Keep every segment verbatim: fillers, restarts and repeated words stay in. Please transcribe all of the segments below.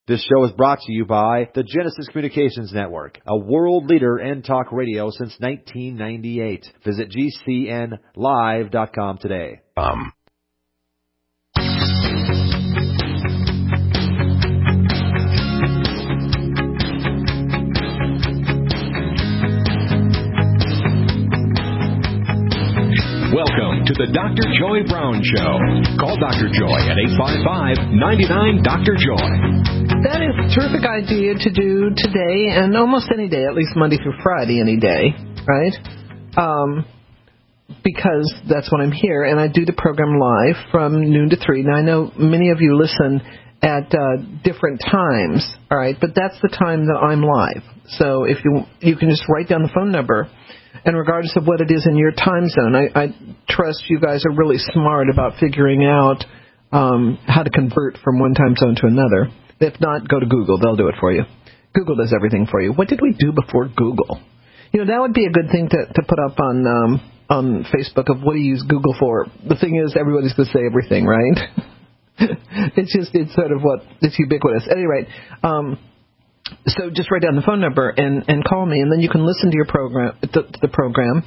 This show is brought to you by the Genesis Communications Network, a world leader in talk radio since nineteen ninety-eight. Visit G C N live dot com today. Um. Welcome to the Doctor Joy Brown Show. Call Doctor Joy at eight five five, nine nine, Doctor Joy. That is a terrific idea to do today and almost any day, at least Monday through Friday, any day, right? Um, because that's when I'm here, and I do the program live from noon to three. Now, I know many of you listen at uh, different times, all right, but that's the time that I'm live. So if you you can just write down the phone number. And regardless of what it is in your time zone, I, I trust you guys are really smart about figuring out um, how to convert from one time zone to another. If not, go to Google. They'll do it for you. Google does everything for you. What did we do before Google? You know, that would be a good thing to, to put up on um, on Facebook of what do you use Google for. The thing is, everybody's going to say everything, right? It's just, it's sort of what, it's ubiquitous. At any rate, um, so just write down the phone number and, and call me, and then you can listen to your program, to, to the program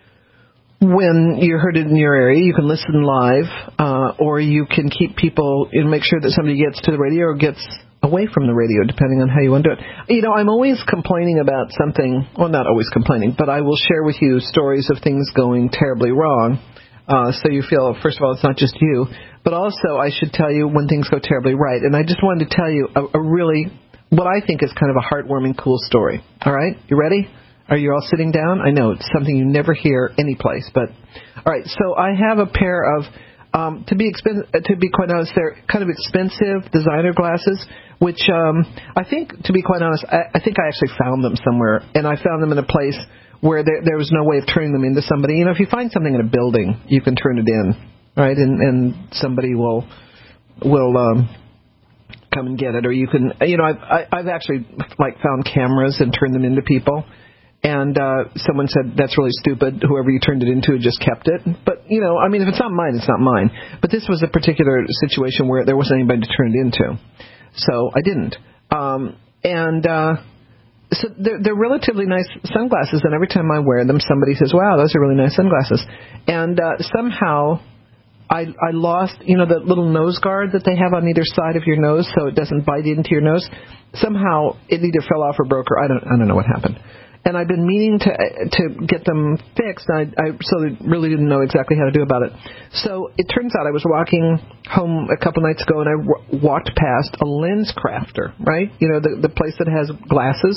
when you heard it in your area. You can listen live, uh, or you can keep people and make sure that somebody gets to the radio or gets away from the radio, depending on how you want to do it. You know, I'm always complaining about something. Well, not always complaining, but I will share with you stories of things going terribly wrong. Uh, so you feel, first of all, it's not just you, but also I should tell you when things go terribly right. And I just wanted to tell you a, a really, what I think is kind of a heartwarming, cool story. All right? You ready? Are you all sitting down? I know it's something you never hear anyplace, but all right. So I have a pair of, um, to be expen- to be quite honest, they're kind of expensive designer glasses, which um, I think, to be quite honest, I, I think I actually found them somewhere, and I found them in a place where there, there was no way of turning them into somebody. You know, if you find something in a building, you can turn it in, right? And, and somebody will will. Um, come and get it, or you can, you know, I've, I, I've actually, like, found cameras and turned them into people, and uh, someone said, that's really stupid, whoever you turned it into just kept it, but, you know, I mean, if it's not mine, it's not mine, but this was a particular situation where there wasn't anybody to turn it into, so I didn't, um, and uh, so they're, they're relatively nice sunglasses, and every time I wear them, somebody says, wow, those are really nice sunglasses, and uh, somehow I, I lost, you know, the little nose guard that they have on either side of your nose so it doesn't bite into your nose. Somehow it either fell off or broke, or I don't I don't know what happened. And I've been meaning to to get them fixed, and I, I so really didn't know exactly how to do about it. So it turns out I was walking home a couple nights ago, and I w- walked past a Lens Crafter, right? You know, the, the place that has glasses.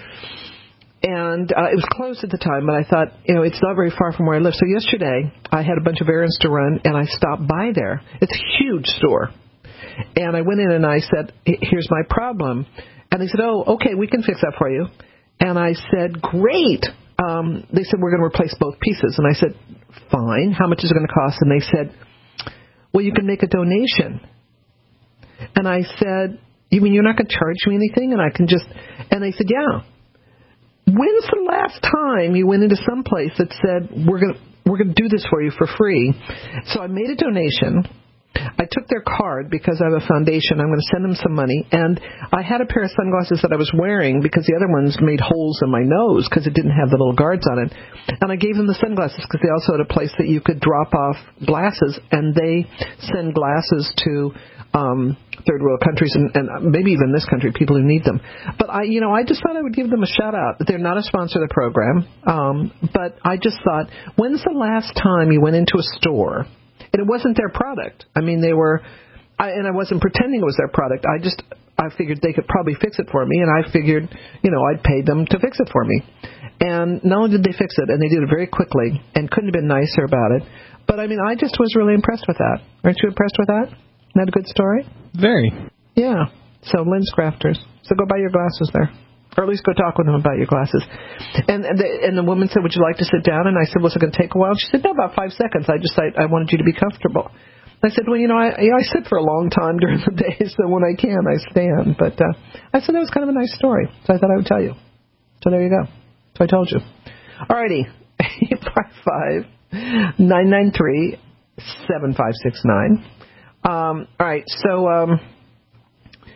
And uh, it was closed at the time, but I thought, you know, it's not very far from where I live. So yesterday, I had a bunch of errands to run, and I stopped by there. It's a huge store. And I went in and I said, here's my problem. And they said, oh, okay, we can fix that for you. And I said, great. Um, they said, we're going to replace both pieces. And I said, fine. How much is it going to cost? And they said, well, you can make a donation. And I said, you mean you're not going to charge me anything? And I can just, and they said, yeah. When's the last time you went into some place that said, we're going to we're going to do this for you for free? So I made a donation. I took their card because I have a foundation. I'm going to send them some money. And I had a pair of sunglasses that I was wearing because the other ones made holes in my nose because it didn't have the little guards on it. And I gave them the sunglasses because they also had a place that you could drop off glasses, and they send glasses to um, third world countries and, and maybe even this country, people who need them. But I, you know, I just thought I would give them a shout out. They're not a sponsor of the program, um, but I just thought, when's the last time you went into a store and it wasn't their product? I mean, they were, I, and I wasn't pretending it was their product. I just, I figured they could probably fix it for me, and I figured, you know, I'd pay them to fix it for me. And not only did they fix it, and they did it very quickly, and couldn't have been nicer about it, but I mean, I just was really impressed with that. Aren't you impressed with that? Isn't that a good story? Very. Yeah. So Lens Crafters. So go buy your glasses there. Or at least go talk with them about your glasses. And and the, and the woman said, would you like to sit down? And I said, was it going to take a while? She said, no, about five seconds. I just, I, I wanted you to be comfortable. I said, well, you know, I, you know, I sit for a long time during the day, so when I can, I stand. But uh, I said that was kind of a nice story, so I thought I would tell you. So there you go. So I told you. All righty. eight five five, nine nine three, seven five six nine. Um, all right, so um,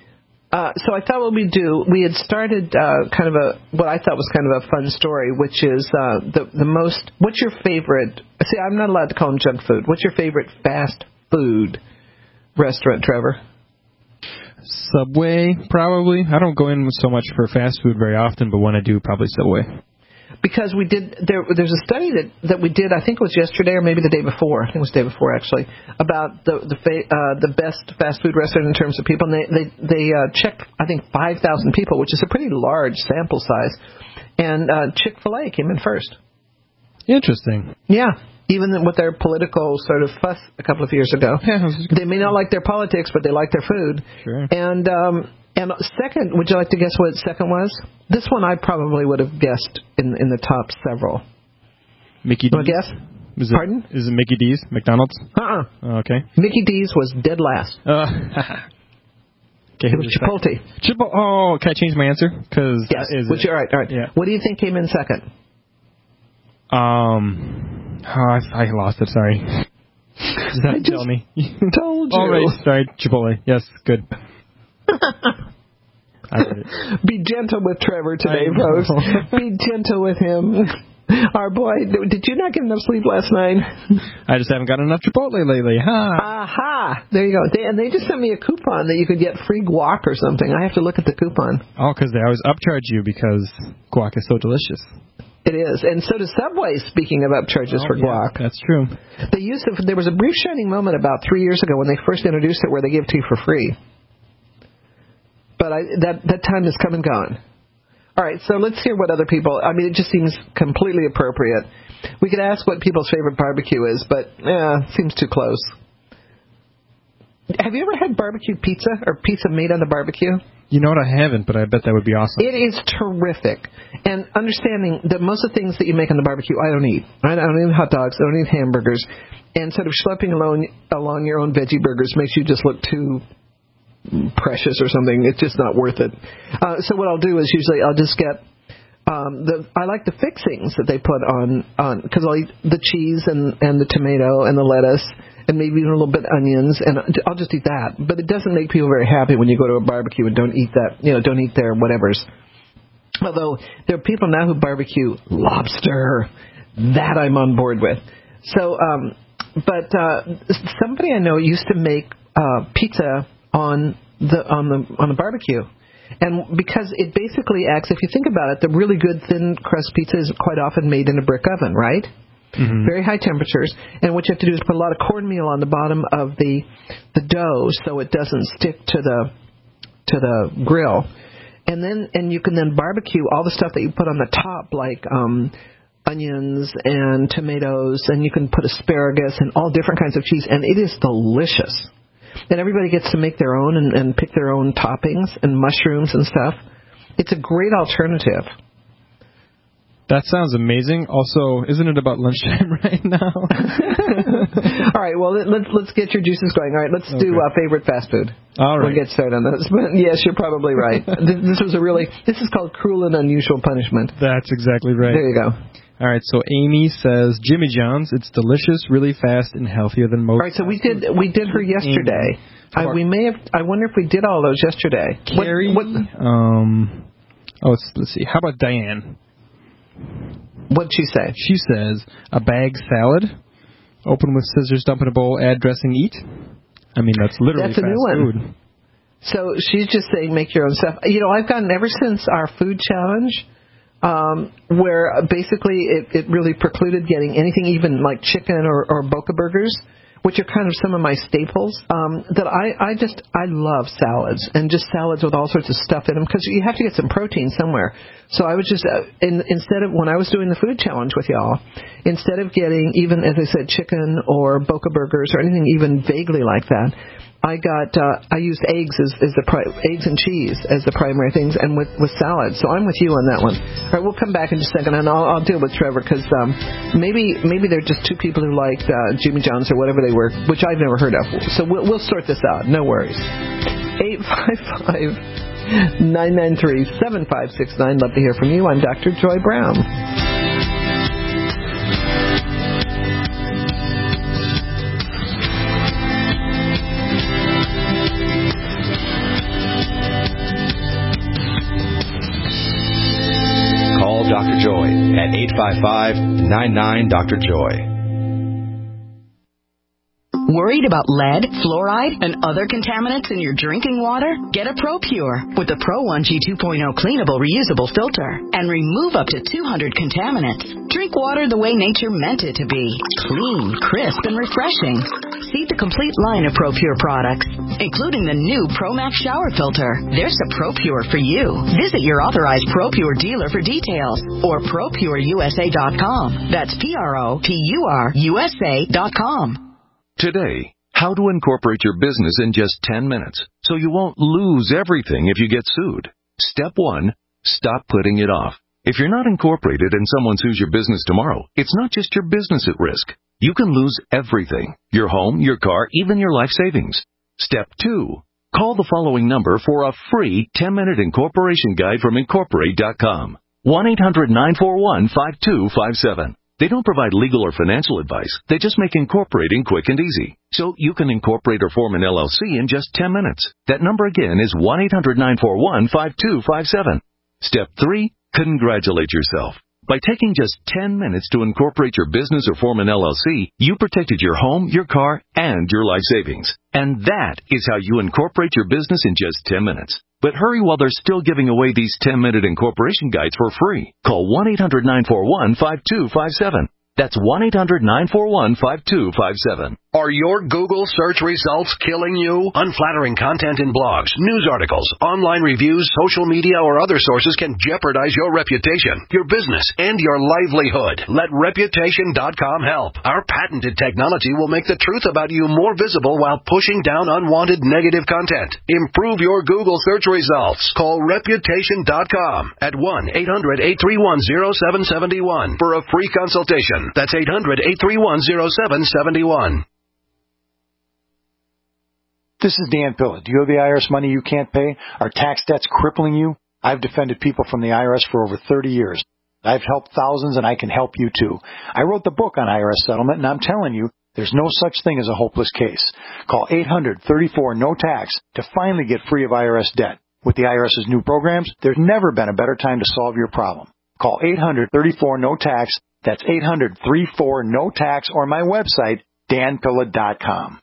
Uh, so I thought what we'd do, we had started uh, kind of a, what I thought was kind of a fun story, which is uh, the the most, what's your favorite, see, I'm not allowed to call them junk food. What's your favorite fast food restaurant, Trevor? Subway, probably. I don't go in so much for fast food very often, but when I do, probably Subway. Because we did, there, there's a study that, that we did, I think it was yesterday or maybe the day before, I think it was the day before actually, about the the uh, the best fast food restaurant in terms of people. And they they, they uh, checked, I think, five thousand people, which is a pretty large sample size. And uh, Chick-fil-A came in first. Interesting. Yeah. Even with their political sort of fuss a couple of years ago. Yeah, they may not like their politics, but they like their food. Sure. And um, and second, would you like to guess what second was? This one I probably would have guessed in in the top several. Mickey D's? Want to guess? Is it, Pardon? Is it Mickey D's? McDonald's? Uh-uh. Oh, okay. Mickey D's was dead last. Uh, okay, it was Chipotle. Chipotle. Oh, can I change my answer? Cause yes. Is Which, it? all right, all right. Yeah. What do you think came in second? Um, oh, I, I lost it. Sorry. Does that tell me? Told you. Oh, right. Sorry, Chipotle. Yes, good. I heard it. Be gentle with Trevor today, folks. Be gentle with him. Our boy, did you not get enough sleep last night? I just haven't got enough Chipotle lately. Ha! Aha! There you go. They, and they just sent me a coupon that you could get free guac or something. I have to look at the coupon. Oh, because they always upcharge you because guac is so delicious. It is. And so does Subway, speaking of upcharges oh, for yeah, guac. That's true. They used to, there was a brief shining moment about three years ago when they first introduced it where they gave it to you for free. But I, that, that time has come and gone. All right, so let's hear what other people, I mean, it just seems completely appropriate. We could ask what people's favorite barbecue is, but, yeah, seems too close. Have you ever had barbecue pizza or pizza made on the barbecue? You know what, I haven't, but I bet that would be awesome. It is terrific. And understanding that most of the things that you make on the barbecue, I don't eat. I don't eat hot dogs. I don't eat hamburgers. And sort of schlepping along, along your own veggie burgers makes you just look too precious or something. It's just not worth it. Uh, so what I'll do is usually I'll just get um, the. I like the fixings that they put on on because I'll eat the cheese and and the tomato and the lettuce and maybe even a little bit of onions, and I'll just eat that. But it doesn't make people very happy when you go to a barbecue and don't eat that. You know, don't eat their whatevers. Although there are people now who barbecue lobster. That I'm on board with. So, um, but uh, somebody I know used to make uh, pizza on the on the on the barbecue, and because it basically acts, if you think about it, the really good thin crust pizza is quite often made in a brick oven, right? Mm-hmm. Very high temperatures, and what you have to do is put a lot of cornmeal on the bottom of the the dough so it doesn't stick to the to the grill, and then and you can then barbecue all the stuff that you put on the top, like um, onions and tomatoes, and you can put asparagus and all different kinds of cheese, and it is delicious. And everybody gets to make their own and, and pick their own toppings and mushrooms and stuff. It's a great alternative. That sounds amazing. Also, isn't it about lunchtime right now? All right, well, let's let's get your juices going. All right, let's okay. do uh, favorite fast food. All right. We'll get started on this. But yes, you're probably right. this, this was a really, this is called cruel and unusual punishment. That's exactly right. There you go. All right, so Amy says Jimmy John's. It's delicious, really fast, and healthier than most. All right, so we did we did her yesterday. I, we may have. I wonder if we did all those yesterday. Carrie. What, what, um. Oh, let's, let's see. How about Diane? What'd she say? She says a bag salad, open with scissors, dump in a bowl, add dressing, eat. I mean, that's literally that's a fast new one. food. So she's just saying make your own stuff. You know, I've gotten ever since our food challenge. Um, where basically it, it really precluded getting anything even like chicken or, or Boca burgers, which are kind of some of my staples, um, that I, I just, I love salads, and just salads with all sorts of stuff in them, because you have to get some protein somewhere. So I was just, uh, in, instead of, when I was doing the food challenge with y'all, instead of getting even, as I said, chicken or Boca burgers or anything even vaguely like that, I got, uh, I used eggs as, as the, pri- eggs and cheese as the primary things, and with, with salad. So I'm with you on that one. All right, we'll come back in just a second, and I'll, I'll deal with Trevor, because um, maybe maybe they're just two people who liked uh, Jimmy John's or whatever they were, which I've never heard of. So we'll, we'll sort this out. No worries. eight five five, nine nine three, seven five six nine. Love to hear from you. I'm Doctor Joy Brown. at eight five five, nine nine, Doctor Joy. Worried about lead, fluoride, and other contaminants in your drinking water? Get a ProPure with the Pro one G two point oh cleanable reusable filter and remove up to two hundred contaminants. Drink water the way nature meant it to be. Clean, crisp, and refreshing. See the complete line of ProPure products, including the new ProMax shower filter. There's a ProPure for you. Visit your authorized ProPure dealer for details or Pro Pure U S A dot com. That's P R O P U R U S A dot com. Today, how to incorporate your business in just ten minutes so you won't lose everything if you get sued. Step one, stop putting it off. If you're not incorporated and someone sues your business tomorrow, it's not just your business at risk. You can lose everything, your home, your car, even your life savings. Step two, call the following number for a free ten-minute incorporation guide from Incorporate dot com. one eight hundred, nine four one, five two five seven. They don't provide legal or financial advice. They just make incorporating quick and easy. So you can incorporate or form an L L C in just ten minutes. That number again is one eight hundred, nine four one, five two five seven. Step three, congratulate yourself. By taking just ten minutes to incorporate your business or form an L L C, you protected your home, your car, and your life savings. And that is how you incorporate your business in just ten minutes. But hurry while they're still giving away these ten-minute incorporation guides for free. Call one eight hundred, nine four one, five two five seven. That's one eight hundred, nine four one, five two five seven. Are your Google search results killing you? Unflattering content in blogs, news articles, online reviews, social media, or other sources can jeopardize your reputation, your business, and your livelihood. Let Reputation dot com help. Our patented technology will make the truth about you more visible while pushing down unwanted negative content. Improve your Google search results. Call Reputation dot com at one eight hundred, eight three one, zero seven seven one for a free consultation. That's eight hundred, eight three one, zero seven seven one. This is Dan Pilla. Do you owe the I R S money you can't pay? Are tax debts crippling you? I've defended people from the I R S for over thirty years. I've helped thousands, and I can help you too. I wrote the book on I R S settlement, and I'm telling you, there's no such thing as a hopeless case. Call eight hundred, thirty-four, no tax to finally get free of I R S debt. With the IRS's new programs, there's never been a better time to solve your problem. Call eight hundred, thirty-four, no tax. That's eight hundred, thirty-four, no tax, or my website, dan pilla dot com.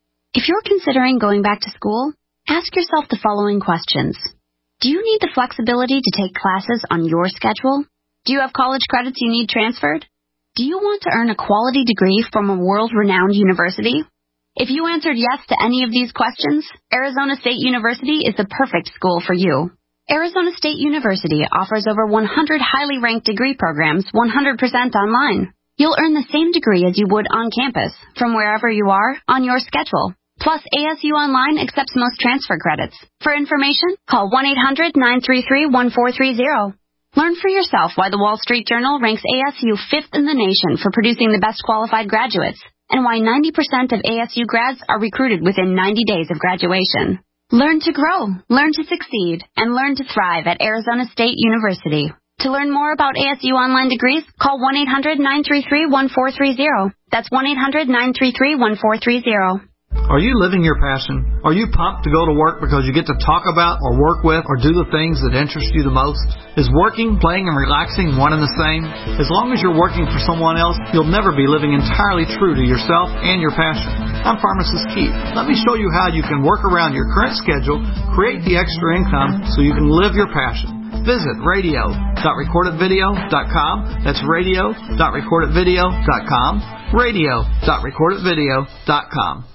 If you're considering going back to school, ask yourself the following questions. Do you need the flexibility to take classes on your schedule? Do you have college credits you need transferred? Do you want to earn a quality degree from a world-renowned university? If you answered yes to any of these questions, Arizona State University is the perfect school for you. Arizona State University offers over one hundred highly ranked degree programs one hundred percent online. You'll earn the same degree as you would on campus, from wherever you are, on your schedule. Plus, A S U Online accepts most transfer credits. For information, call one eight hundred, nine three three, one four three zero. Learn for yourself why the Wall Street Journal ranks A S U fifth in the nation for producing the best qualified graduates, and why ninety percent of A S U grads are recruited within ninety days of graduation. Learn to grow, learn to succeed, and learn to thrive at Arizona State University. To learn more about A S U online degrees, call one eight hundred, nine three three, one four three zero. That's one eight hundred, nine three three, one four three zero. Are you living your passion? Are you pumped to go to work because you get to talk about or work with or do the things that interest you the most? Is working, playing, and relaxing one and the same? As long as you're working for someone else, you'll never be living entirely true to yourself and your passion. I'm Pharmacist Keith. Let me show you how you can work around your current schedule, create the extra income so you can live your passion. Visit radio dot record it video dot com. That's radio dot record it video dot com. radio dot record it video dot com.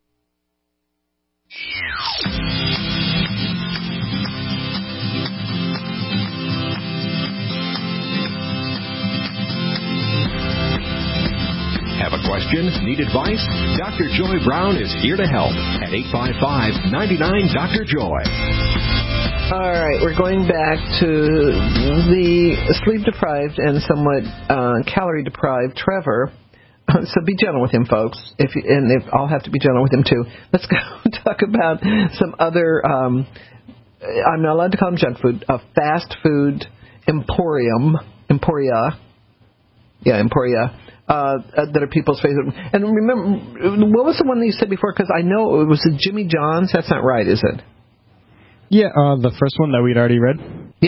Have a question? Need advice? Doctor Joy Brown is here to help at eight five five, nine nine, Doctor Joy. All right, we're going back to the sleep-deprived and somewhat uh, calorie-deprived Trevor. So be gentle with him, folks. If you, and if I'll have to be gentle with him too. Let's go talk about some other. Um, I'm not allowed to call them junk food. A fast food emporium, emporia, yeah, emporia. Uh, that are people's favorite. And remember, what was the one that you said before? Because I know it was a Jimmy John's. That's not right, is it? Yeah, uh, the first one that we'd already read. Yeah.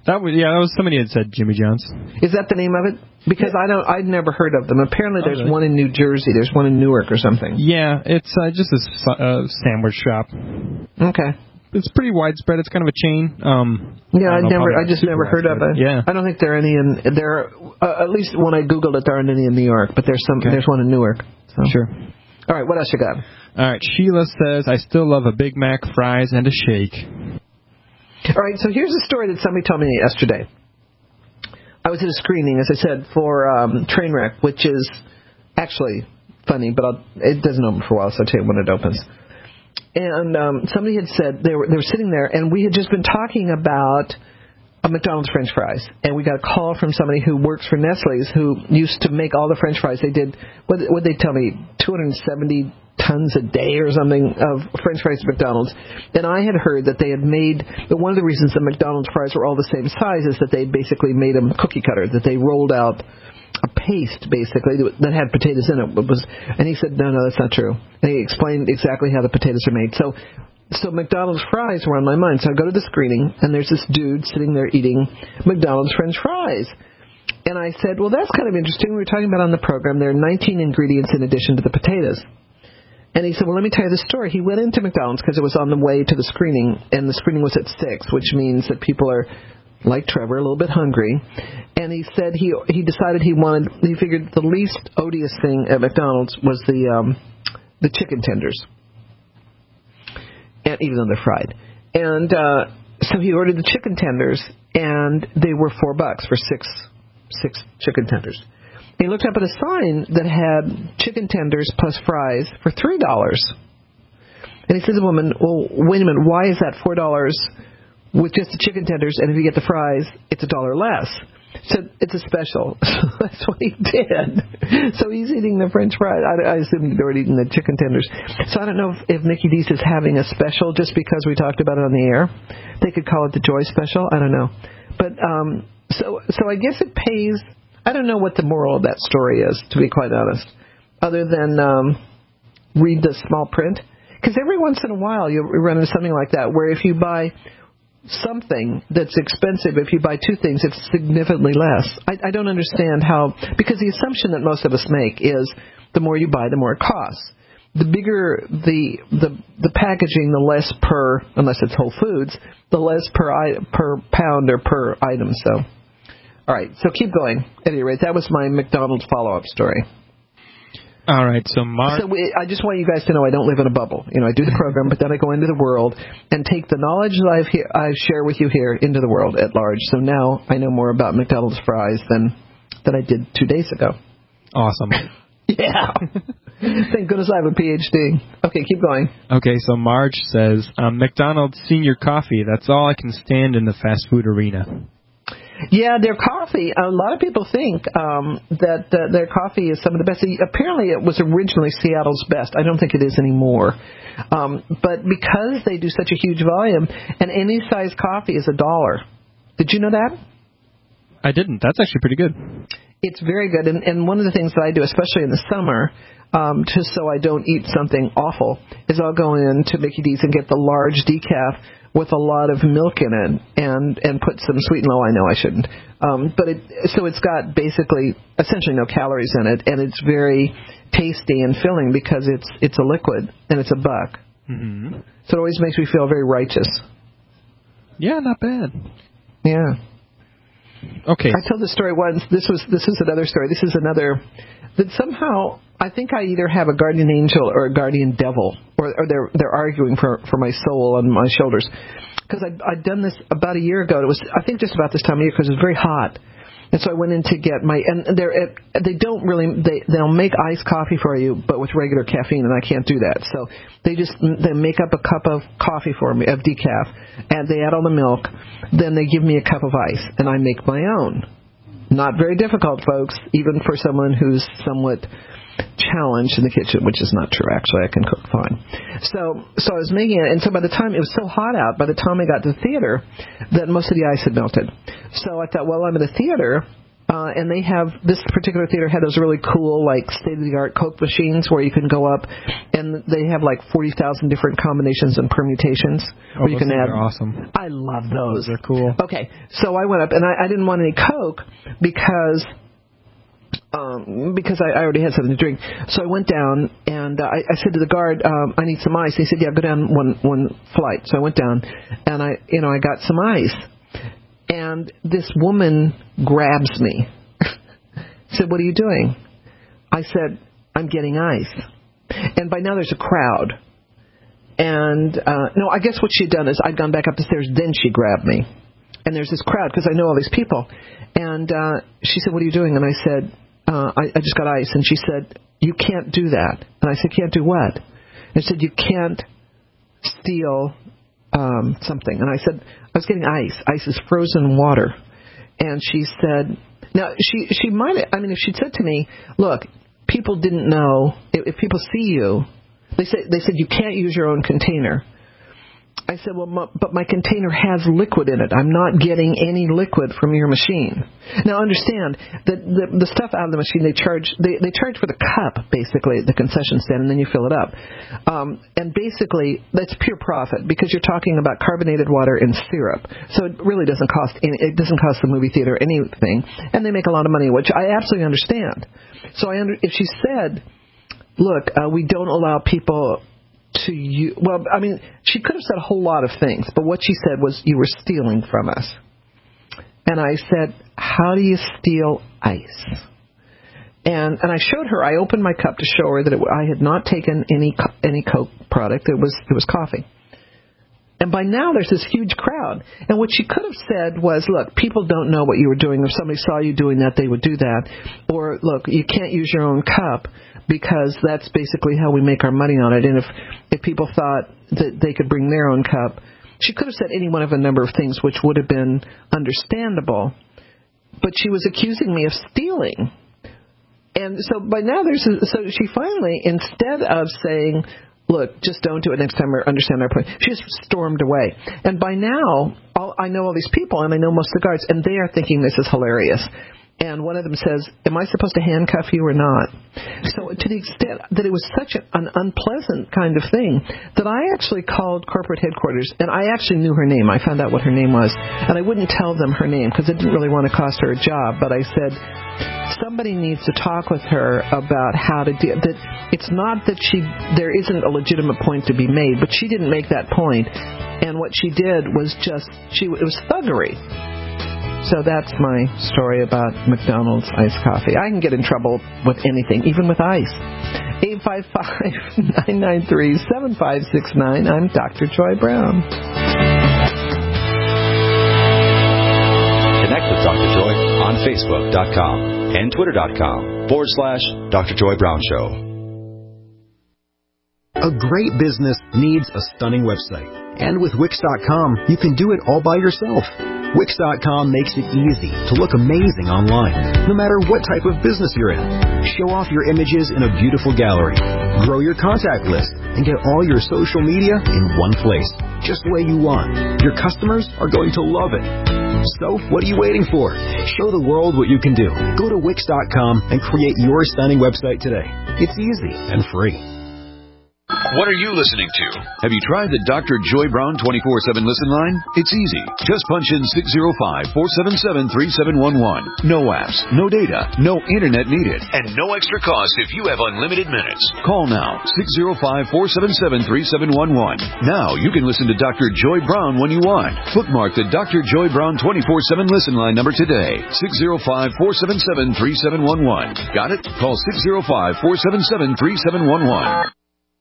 That was yeah. That was somebody had said Jimmy John's. Is that the name of it? Because I don't, I'd never heard of them. Apparently, there's oh, really? one in New Jersey. There's one in Newark or something. Yeah, it's uh, just a uh, sandwich shop. Okay. It's pretty widespread. It's kind of a chain. Um, yeah, I, I never, I just never never heard of it. Yeah. I don't think there are any in there. Uh, at least when I googled it, there aren't any in New York. But there's some. Okay. There's one in Newark. So. Sure. All right. What else you got? All right. Sheila says, "I still love a Big Mac, fries, and a shake." All right. So here's a story that somebody told me yesterday. I was at a screening, as I said, for um, Trainwreck, which is actually funny, but I'll, it doesn't open for a while, so I'll tell you when it opens. And um, somebody had said, they were they were sitting there, and we had just been talking about a McDonald's French fries. And we got a call from somebody who works for Nestle's who used to make all the French fries. They did, what would they tell me, two hundred seventy tons a day or something of French fries at McDonald's. And I had heard that they had made, that one of the reasons that McDonald's fries were all the same size is that they basically made them cookie cutter, that they rolled out a paste, basically, that had potatoes in it. it was, and he said, no, no, that's not true. And he explained exactly how the potatoes are made. So so McDonald's fries were on my mind. So I go to the screening, and there's this dude sitting there eating McDonald's French fries. And I said, well, that's kind of interesting. We were talking about on the program, there are nineteen ingredients in addition to the potatoes. And he said, well, let me tell you the story. He went into McDonald's because it was on the way to the screening, and the screening was at six, which means that people are, like Trevor, a little bit hungry. And he said he he decided he wanted, he figured the least odious thing at McDonald's was the um, the chicken tenders, and even though they're fried. And uh, so he ordered the chicken tenders, and they were four bucks for six six chicken tenders. He looked up at a sign that had chicken tenders plus fries for three dollars. And he said to the woman, well, wait a minute, why is that four dollars with just the chicken tenders, and if you get the fries, it's a dollar less? So it's a special. That's what he did. So he's eating the French fries. I, I assume he'd already eaten the chicken tenders. So I don't know if, if Mickey D's is having a special just because we talked about it on the air. They could call it the Joy Special. I don't know. But um, so so I guess it pays. I don't know what the moral of that story is, to be quite honest, other than um, read the small print. Because every once in a while you run into something like that where if you buy something that's expensive, if you buy two things, it's significantly less. I, I don't understand how, because the assumption that most of us make is the more you buy, the more it costs. The bigger the the the packaging, the less per, unless it's Whole Foods, the less per per pound or per item. So. All right, so keep going. At any rate, that was my McDonald's follow-up story. All right, so Mark... So we, I just want you guys to know I don't live in a bubble. You know, I do the program, but then I go into the world and take the knowledge that I've he- I share with you here into the world at large. So now I know more about McDonald's fries than, than I did two days ago. Awesome. Yeah. Thank goodness I have a P H D. Okay, keep going. Okay, so Marge says, um, McDonald's senior coffee, that's all I can stand in the fast food arena. Yeah, their coffee, a lot of people think um, that uh, their coffee is some of the best. Apparently it was originally Seattle's best. I don't think it is anymore. Um, but because they do such a huge volume, and any size coffee is a dollar. Did you know that? I didn't. That's actually pretty good. It's very good. And, and one of the things that I do, especially in the summer, um, just so I don't eat something awful, is I'll go in to Mickey D's and get the large decaf with a lot of milk in it, and, and put some sweet and low. I know I shouldn't. Um, but it, so it's got basically essentially no calories in it, and it's very tasty and filling because it's it's a liquid and it's a buck. Mm-hmm. So it always makes me feel very righteous. Yeah, not bad. Yeah. Okay. I told this story once. This was this is another story. This is another that somehow I think I either have a guardian angel or a guardian devil, or, or they're they're arguing for for my soul on my shoulders. Because I'd, I'd done this about a year ago. It was I think just about this time of year because it was very hot, and so I went in to get my and they're they don't really they they'll make iced coffee for you, but with regular caffeine, and I can't do that. So they just they make up a cup of coffee for me of decaf, and they add all the milk. Then they give me a cup of ice, and I make my own. Not very difficult, folks, even for someone who's somewhat challenged in the kitchen, which is not true, actually. I can cook fine. So so I was making it, and so by the time, it was so hot out, by the time I got to the theater, that most of the ice had melted. So I thought, well, I'm in the theater, Uh, and they have, this particular theater had those really cool, like, state-of-the-art Coke machines where you can go up, and they have, like, forty thousand different combinations and permutations. Oh, where you those can add. are awesome. I love those. Those are cool. Okay, so I went up, and I, I didn't want any Coke because... Um, because I, I already had something to drink. So I went down, and uh, I, I said to the guard, um, I need some ice. He said, yeah, go down one one flight. So I went down, and I, you know, I got some ice. And this woman grabs me. Said, what are you doing? I said, I'm getting ice. And by now there's a crowd. And, uh, no, I guess what she'd done is I'd gone back up the stairs, then she grabbed me. And there's this crowd, because I know all these people. And uh, she said, what are you doing? And I said, uh, I, I just got ice. And she said, you can't do that. And I said, can't do what? And she said, you can't steal um, something. And I said, I was getting ice. Ice is frozen water. And she said, now, she, she might have, I mean, if she'd said to me, look, people didn't know, if, if people see you, they said, they said you can't use your own container. I said, well, my, but my container has liquid in it. I'm not getting any liquid from your machine. Now, understand that the, the stuff out of the machine, they charge they, they charge for the cup, basically, at the concession stand, and then you fill it up. Um, and basically, that's pure profit because you're talking about carbonated water and syrup. So it really doesn't cost any, it doesn't cost the movie theater anything, and they make a lot of money, which I absolutely understand. So I under, if she said, look, uh, we don't allow people to you. Well, I mean, she could have said a whole lot of things, but what she said was, you were stealing from us. And I said, how do you steal ice? And and I showed her, I opened my cup to show her that it, I had not taken any any Coke product. It was it was coffee. And by now there's this huge crowd. And what she could have said was, look, people don't know what you were doing. If somebody saw you doing that, they would do that. Or, look, you can't use your own cup because that's basically how we make our money on it. And if, if people thought that they could bring their own cup, she could have said any one of a number of things which would have been understandable. But she was accusing me of stealing. And so by now there's a, so she finally, instead of saying, look, just don't do it next time or understand our point, she just stormed away. And by now, all, I know all these people and I know most of the guards, and they are thinking this is hilarious. And one of them says, am I supposed to handcuff you or not? So to the extent that it was such an unpleasant kind of thing that I actually called corporate headquarters, and I actually knew her name. I found out what her name was. And I wouldn't tell them her name because it didn't really want to cost her a job. But I said, somebody needs to talk with her about how to deal. That it's not that she there isn't a legitimate point to be made, but she didn't make that point. And what she did was just, she it was thuggery. So that's my story about McDonald's iced coffee. I can get in trouble with anything, even with ice. eight five five, nine nine three, seven five six nine. I'm Doctor Joy Brown. Connect with Doctor Joy on Facebook dot com and Twitter dot com forward slash Doctor Joy Brown Show. A great business needs a stunning website. And with Wix dot com, you can do it all by yourself. Wix dot com makes it easy to look amazing online, no matter what type of business you're in. Show off your images in a beautiful gallery, grow your contact list, and get all your social media in one place, just the way you want. Your customers are going to love it. So, what are you waiting for? Show the world what you can do. Go to Wix dot com and create your stunning website today. It's easy and free. What are you listening to? Have you tried the Doctor Joy Brown twenty-four seven listen line? It's easy. Just punch in six zero five, four seven seven, three seven one one. No apps, no data, no internet needed, and no extra cost if you have unlimited minutes. Call now, six zero five, four seven seven, three seven one one. Now you can listen to Doctor Joy Brown when you want. Bookmark the Doctor Joy Brown twenty-four seven listen line number today, six zero five, four seven seven, three seven one one. Got it? Call six zero five, four seven seven, three seven one one.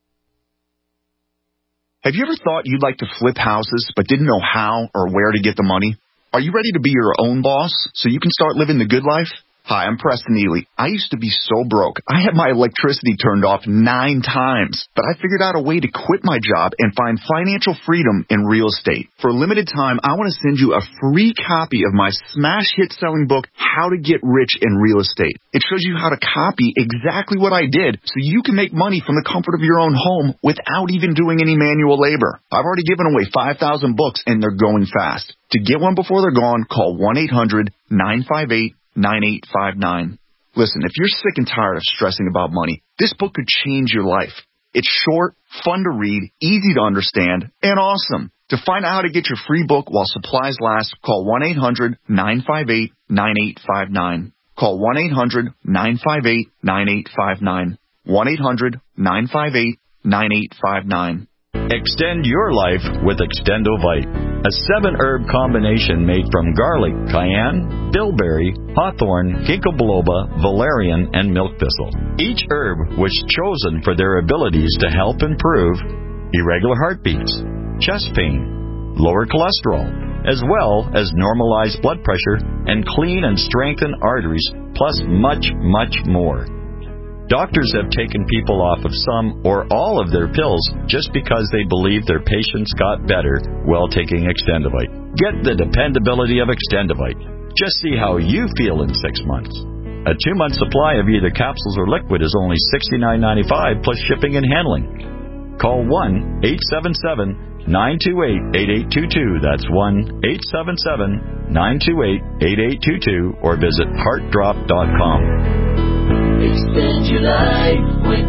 Have you ever thought you'd like to flip houses but didn't know how or where to get the money? Are you ready to be your own boss so you can start living the good life? Hi, I'm Preston Ely. I used to be so broke. I had my electricity turned off nine times, but I figured out a way to quit my job and find financial freedom in real estate. For a limited time, I want to send you a free copy of my smash hit selling book, How to Get Rich in Real Estate. It shows you how to copy exactly what I did so you can make money from the comfort of your own home without even doing any manual labor. I've already given away five thousand books and they're going fast. To get one before they're gone, call one eight hundred, nine five eight, nine eight five nine. Listen, if you're sick and tired of stressing about money, this book could change your life. It's short, fun to read, easy to understand, and awesome. To find out how to get your free book while supplies last, call one eight hundred nine five eight nine eight five nine. Call one eight hundred nine five eight nine eight five nine. one eight hundred nine five eight nine eight five nine. Extend your life with Extendovite, a seven-herb combination made from garlic, cayenne, bilberry, hawthorn, ginkgo biloba, valerian, and milk thistle. Each herb was chosen for their abilities to help improve irregular heartbeats, chest pain, lower cholesterol, as well as normalize blood pressure and clean and strengthen arteries, plus much, much more. Doctors have taken people off of some or all of their pills just because they believe their patients got better while taking Extendovite. Get the dependability of Extendovite. Just see how you feel in six months. A two-month supply of either capsules or liquid is only sixty-nine ninety-five plus shipping and handling. Call one eight seven seven nine two eight eight eight two two. That's one eight seven seven nine two eight eight eight two two or visit heart drop dot com. Extend your life with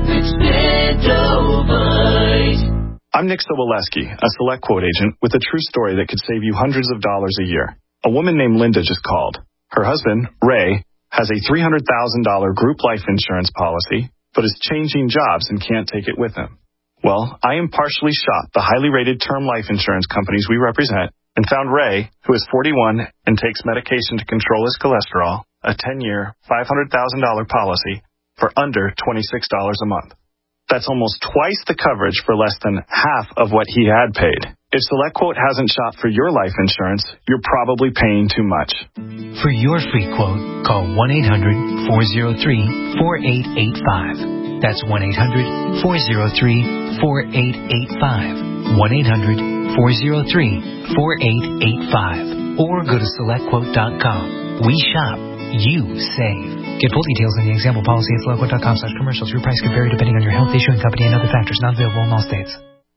Extendovite. I'm Nick Soboleski, a Select Quote agent with a true story that could save you hundreds of dollars a year. A woman named Linda just called. Her husband, Ray, has a three hundred thousand dollars group life insurance policy, but is changing jobs and can't take it with him. Well, I impartially shopped the highly rated term life insurance companies we represent and found Ray, who is forty-one and takes medication to control his cholesterol, a ten-year, five hundred thousand dollars policy for under twenty-six dollars a month. That's almost twice the coverage for less than half of what he had paid. If SelectQuote hasn't shopped for your life insurance, you're probably paying too much. For your free quote, call one eight hundred four oh three four eight eight five. That's one eight hundred four oh three four eight eight five. one eight hundred four oh three four eight eight five. Or go to select quote dot com. We shop. You save. Get full details in the example policy at select quote dot com slash commercials. Your price could vary depending on your health, issuing company, and other factors. Not available in all states.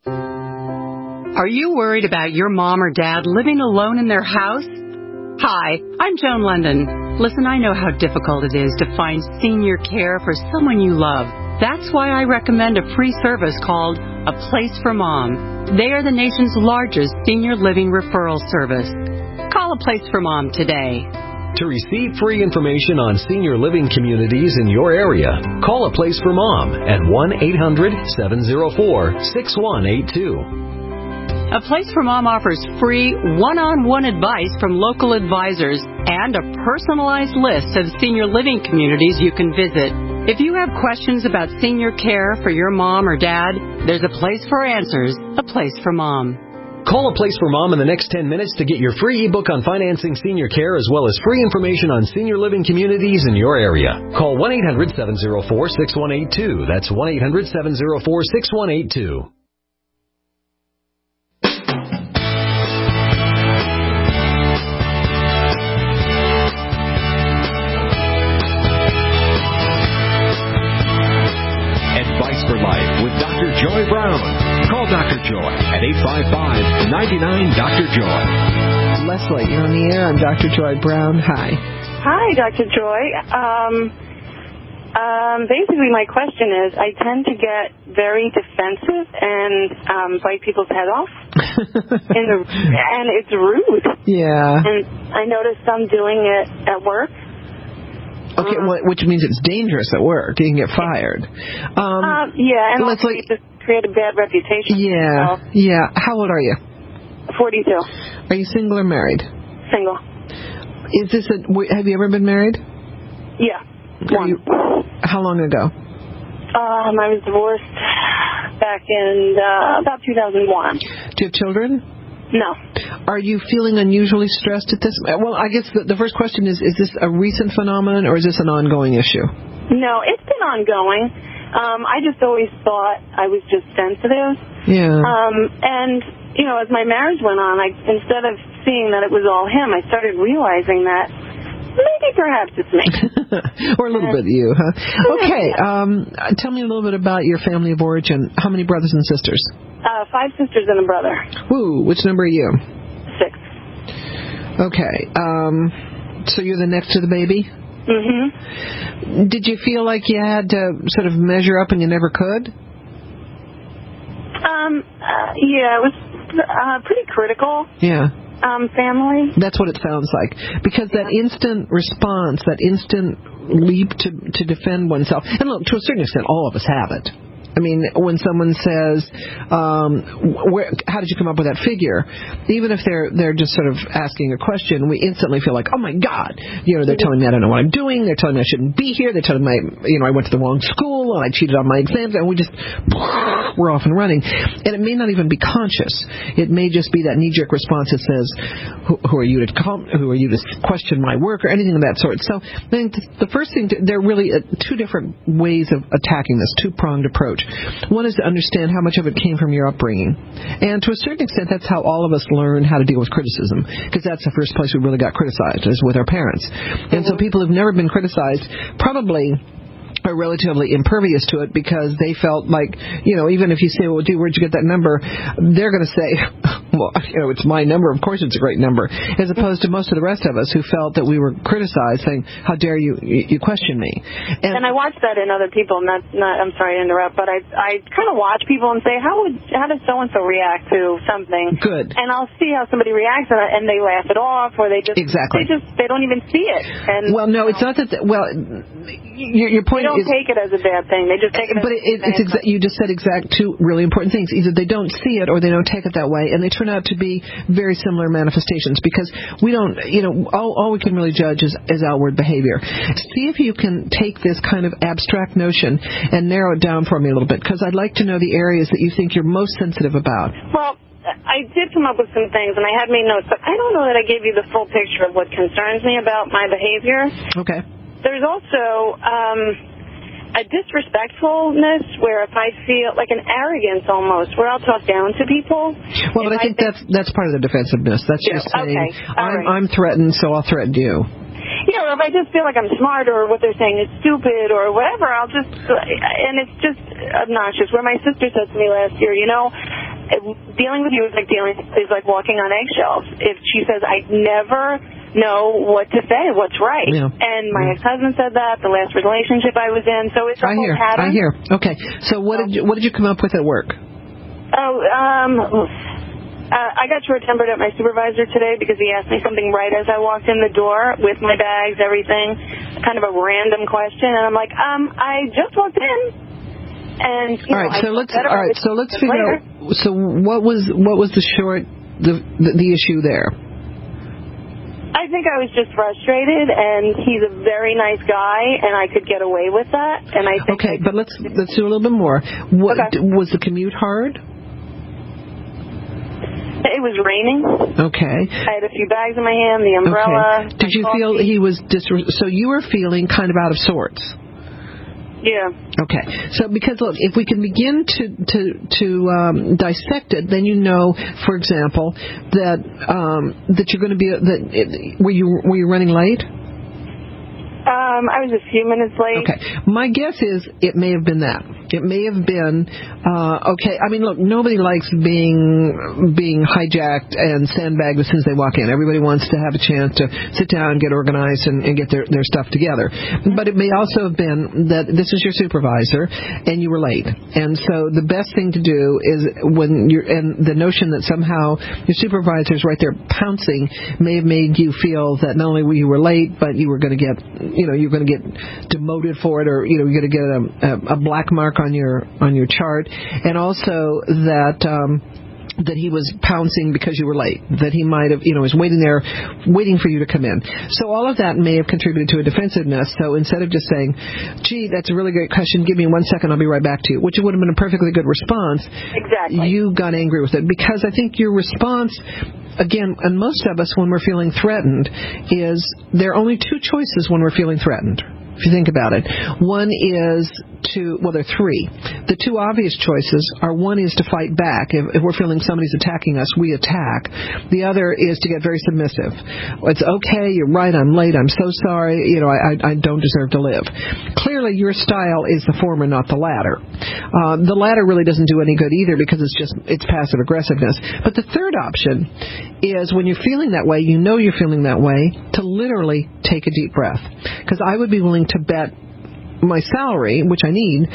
Are you worried about your mom or dad living alone in their house? Hi, I'm Joan London. Listen, I know how difficult it is to find senior care for someone you love. That's why I recommend a free service called A Place for Mom. They are the nation's largest senior living referral service. Call A Place for Mom today. To receive free information on senior living communities in your area, call A Place for Mom at one eight hundred seven oh four six one eight two. A Place for Mom offers free one-on-one advice from local advisors and a personalized list of senior living communities you can visit. If you have questions about senior care for your mom or dad, there's a place for answers, A Place for Mom. Call A Place for Mom in the next ten minutes to get your free ebook on financing senior care as well as free information on senior living communities in your area. Call one eight hundred seven oh four six one eight two. That's one eight hundred seven oh four six one eight two. Advice for Life with Doctor Joy Brown. Call Doctor Joy at eight five five, nine nine, Doctor Joy. Leslie, you're on the air. I'm Doctor Joy Brown. Hi. Hi, Doctor Joy. Um, um, basically, my question is, I tend to get very defensive and um, bite people's head off, in the, and it's rude. Yeah. And I noticed I'm doing it at work. Okay, um, well, which means it's dangerous at work. You can get fired. Um, uh, yeah, and also Leslie, you just create a bad reputation. Yeah, for yeah. How old are you? forty-two. Are you single or married? Single. Is this a? Have you ever been married? Yeah. One. You, how long ago? Um, I was divorced back in uh, about two thousand one. Do you have children? No. Are you feeling unusually stressed at this? Well, I guess the, the first question is: is this a recent phenomenon or is this an ongoing issue? No, it's been ongoing. Um, I just always thought I was just sensitive. Yeah. Um, and, you know, as my marriage went on, I instead of seeing that it was all him, I started realizing that maybe perhaps it's me. Or a little bit you, huh? Okay. Um, tell me a little bit about your family of origin. How many brothers and sisters? Uh, five sisters and a brother. Woo. Which number are you? Six. Okay. Um, So you're the next to the baby? Mm-hmm. Did you feel like you had to sort of measure up and you never could? Um, uh, yeah, it was uh, pretty critical. Yeah. Um, family. That's what it sounds like. Because that instant response, that instant leap to, to defend oneself, and look, to a certain extent, all of us have it. I mean, when someone says, um, where, how did you come up with that figure? Even if they're they're just sort of asking a question, we instantly feel like, oh, my God. You know, they're telling me I don't know what I'm doing. They're telling me I shouldn't be here. They're telling me, you know, I went to the wrong school and I cheated on my exams. And we just, we're off and running. And it may not even be conscious. It may just be that knee-jerk response that says, who, who are you to come, who are you to question my work or anything of that sort. So I think the first thing, to, there are really two different ways of attacking this, two-pronged approach. One is to understand how much of it came from your upbringing. And to a certain extent, that's how all of us learn how to deal with criticism, because that's the first place we really got criticized, is with our parents. And so people who've never been criticized probably are relatively impervious to it because they felt like, you know, even if you say, well, gee, where'd you get that number? They're going to say, well, you know, it's my number. Of course it's a great number. As opposed to most of the rest of us who felt that we were criticized, saying, how dare you, you, you question me. And, and I watch that in other people. Not, not, I'm sorry to interrupt, but I I kind of watch people and say, how would how does so-and-so react to something? Good. And I'll see how somebody reacts, and, and they laugh it off, or they just, exactly. they just, they don't even see it. And, well, no, it's not that, the, well, your, your point is... They don't is, take it as a bad thing. They just take it as but a it, it's exa- you just said exact two really important things. Either they don't see it or they don't take it that way, and they turn out to be very similar manifestations because we don't, you know, all, all we can really judge is, is outward behavior. See if you can take this kind of abstract notion and narrow it down for me a little bit, because I'd like to know the areas that you think you're most sensitive about. Well, I did come up with some things, and I had made notes, but I don't know that I gave you the full picture of what concerns me about my behavior. Okay. There's also um, a disrespectfulness where if I feel like an arrogance almost, where I'll talk down to people. Well, but I think, I think that's that's part of the defensiveness. That's just saying, okay. I'm, right. I'm threatened, so I'll threaten you. Yeah, or if I just feel like I'm smart or what they're saying is stupid or whatever, I'll just, and it's just obnoxious. Where my sister said to me last year, you know, dealing with you is like dealing is like walking on eggshells. If she says, I never know what to say, what's right. Yeah. And my yeah. ex-husband said that, the last relationship I was in, so it's a I whole hear, pattern. I hear. Okay, so what did you, what did you come up with at work? Oh, um, uh, I got short-tempered at my supervisor today because he asked me something right as I walked in the door with my bags, everything, kind of a random question, and I'm like, um, I just walked in. And you all right, know, so I let's all right, so let's figure later. out. So what was what was the short the the, the issue there? I think I was just frustrated, and he's a very nice guy, and I could get away with that. And I think okay, I but let's let's do a little bit more. What, okay. Was the commute hard? It was raining. Okay. I had a few bags in my hand, the umbrella. Okay. Did you coffee. feel he was dis? So you were feeling kind of out of sorts. Yeah. Okay. So because look, if we can begin to to to um, dissect it, then you know, for example, that um, that you're going to be that it, were you were you running late? Um, I was a few minutes late. Okay. My guess is it may have been that. It may have been, uh, okay, I mean, look, nobody likes being being hijacked and sandbagged as soon as they walk in. Everybody wants to have a chance to sit down, get organized, and, and get their, their stuff together. But it may also have been that this is your supervisor, and you were late. And so the best thing to do is when you're, and the notion that somehow your supervisor is right there pouncing may have made you feel that not only were you were late, but you were going to get, you know, you're going to get demoted for it, or, you know, you're going to get a, a, a black mark on your on your chart, and also that um, that he was pouncing because you were late, that he might have, you know, was waiting there, waiting for you to come in. So all of that may have contributed to a defensiveness. So instead of just saying, gee, that's a really great question, give me one second, I'll be right back to you, which would have been a perfectly good response, exactly. You got angry with it. Because I think your response, again, and most of us when we're feeling threatened, is there are only two choices when we're feeling threatened. If you think about it, one is to, well, there are three. The two obvious choices are, one is to fight back. If, if we're feeling somebody's attacking us, we attack. The other is to get very submissive. It's okay, you're right, I'm late, I'm so sorry, you know, I, I don't deserve to live. Clearly, your style is the former, not the latter. Uh, the latter really doesn't do any good either because it's just, it's passive aggressiveness. But the third option is when you're feeling that way, you know you're feeling that way, to literally take a deep breath. Because I would be willing to bet my salary, which I need,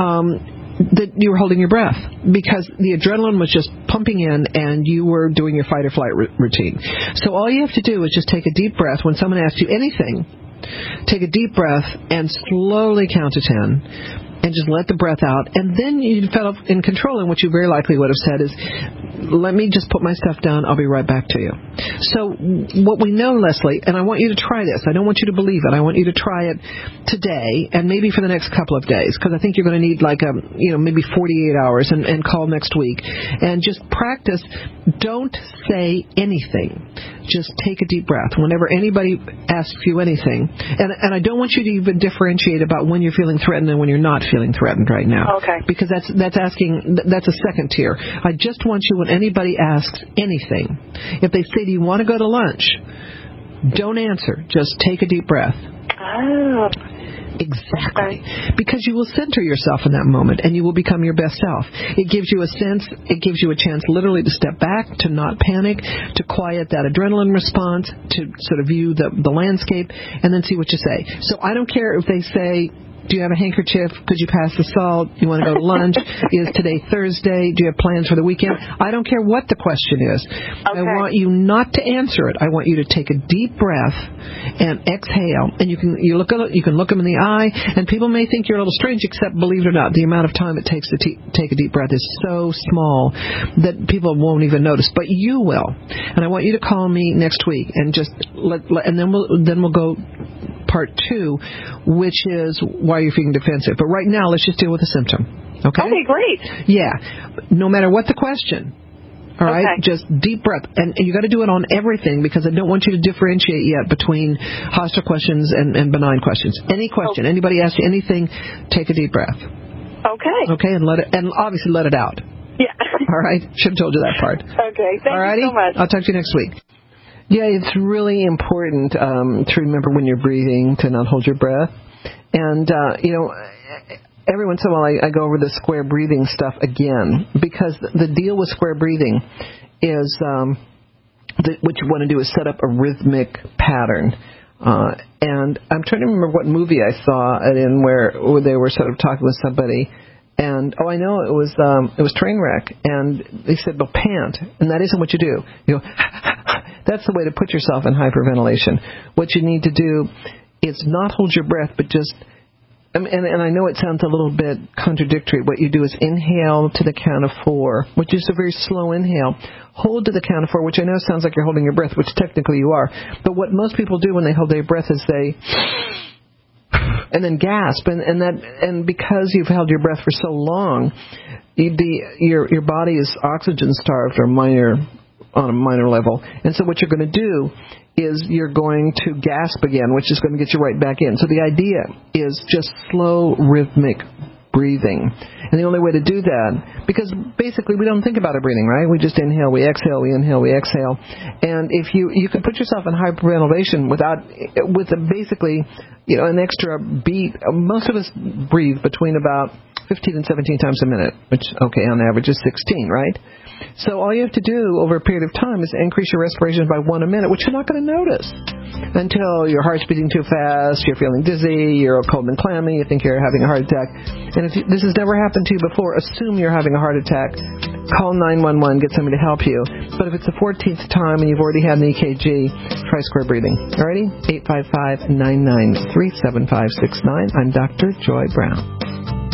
um, that you were holding your breath because the adrenaline was just pumping in and you were doing your fight or flight r- routine. So all you have to do is just take a deep breath. When someone asks you anything, take a deep breath and slowly count to ten. And just let the breath out. And then you felt in control, and what you very likely would have said is, let me just put my stuff down. I'll be right back to you. So what we know, Leslie, and I want you to try this. I don't want you to believe it. I want you to try it today and maybe for the next couple of days, because I think you're going to need like a, you know, maybe forty-eight hours and, and call next week. And just practice. Don't say anything. Just take a deep breath. Whenever anybody asks you anything, and, and I don't want you to even differentiate about when you're feeling threatened and when you're not feeling threatened right now. Okay. Because that's that's asking that's a second tier. I just want you, when anybody asks anything, if they say, do you want to go to lunch? Don't answer. Just take a deep breath. Oh. Exactly. Because you will center yourself in that moment and you will become your best self. It gives you a sense, it gives you a chance literally to step back, to not panic, to quiet that adrenaline response, to sort of view the, the landscape, and then see what you say. So I don't care if they say, do you have a handkerchief? Could you pass the salt? You want to go to lunch? Is today Thursday? Do you have plans for the weekend? I don't care what the question is. Okay. I want you not to answer it. I want you to take a deep breath and exhale. And you can you look at you can look them in the eye, and people may think you're a little strange, except believe it or not, the amount of time it takes to t- take a deep breath is so small that people won't even notice, but you will. And I want you to call me next week and just let, let and then we'll then we'll go part two, which is why you're feeling defensive. But right now, let's just deal with the symptom. Okay? Okay, great. Yeah. No matter what the question, all right? Okay. Just deep breath. And, and you got to do it on everything, because I don't want you to differentiate yet between hostile questions and, and benign questions. Any question, okay. Anybody asks you anything, take a deep breath. Okay. Okay, and let it, and obviously let it out. Yeah. All right? Should have told you that part. Okay, thank Alrighty? you so much. I'll talk to you next week. Yeah, it's really important um, to remember when you're breathing to not hold your breath. And, uh, you know, every once in a while I, I go over the square breathing stuff again, because the deal with square breathing is um, that what you want to do is set up a rhythmic pattern. Uh, and I'm trying to remember what movie I saw it in where, where they were sort of talking with somebody. And, oh, I know, it was um, it was Trainwreck. And they said, well, pant. And that isn't what you do. You go, that's the way to put yourself in hyperventilation. What you need to do is not hold your breath, but just, and, and I know it sounds a little bit contradictory. What you do is inhale to the count of four, which is a very slow inhale. Hold to the count of four, which I know sounds like you're holding your breath, which technically you are. But what most people do when they hold their breath is they, and then gasp, and, and that, and because you've held your breath for so long, you, the, your your body is oxygen starved or minor on a minor level, and so what you're going to do is you're going to gasp again, which is going to get you right back in. So the idea is just slow, rhythmic breathing. And the only way to do that, because basically we don't think about our breathing, right? We just inhale, we exhale, we inhale, we exhale. And if you, you can put yourself in hyperventilation without, with a basically, you know, an extra beat. Most of us breathe between about fifteen and seventeen times a minute, which, okay, on average is sixteen, right? So all you have to do over a period of time is increase your respiration by one a minute, which you're not going to notice until your heart's beating too fast, you're feeling dizzy, you're cold and clammy, you think you're having a heart attack. And if this has never happened to you before, assume you're having a heart attack. Call nine one one, get somebody to help you. But if it's the fourteenth time and you've already had an E K G, try square breathing. Alrighty? eight five five, nine nine three, seven five six nine. I'm Doctor Joy Brown.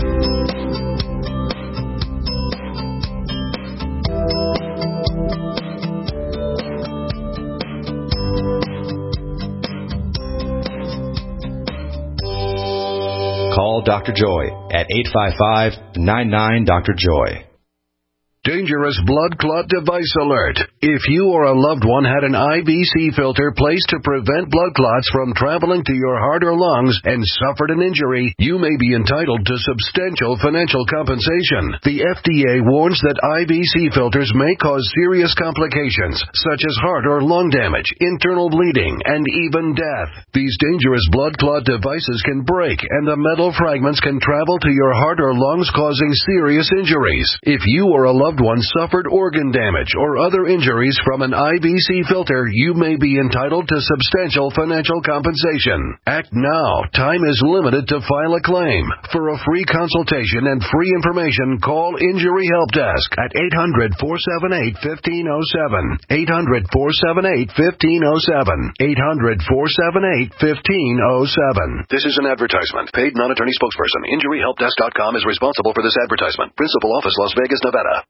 Call Doctor Joy at eight five five, nine nine, Doctor Joy. Dangerous blood clot device alert. If you or a loved one had an I V C filter placed to prevent blood clots from traveling to your heart or lungs and suffered an injury, you may be entitled to substantial financial compensation. The F D A warns that I V C filters may cause serious complications, such as heart or lung damage, internal bleeding, and even death. These dangerous blood clot devices can break, and the metal fragments can travel to your heart or lungs, causing serious injuries. If you or a loved loved one suffered organ damage or other injuries from an I B C filter, you may be entitled to substantial financial compensation. Act now. Time is limited to file a claim. For a free consultation and free information, call Injury Help Desk at eight hundred, four seven eight, one five zero seven. eight hundred, four seven eight, one five zero seven. eight hundred, four seven eight, one five zero seven. This is an advertisement. Paid non-attorney spokesperson. Injury Help Desk dot com is responsible for this advertisement. Principal office, Las Vegas, Nevada.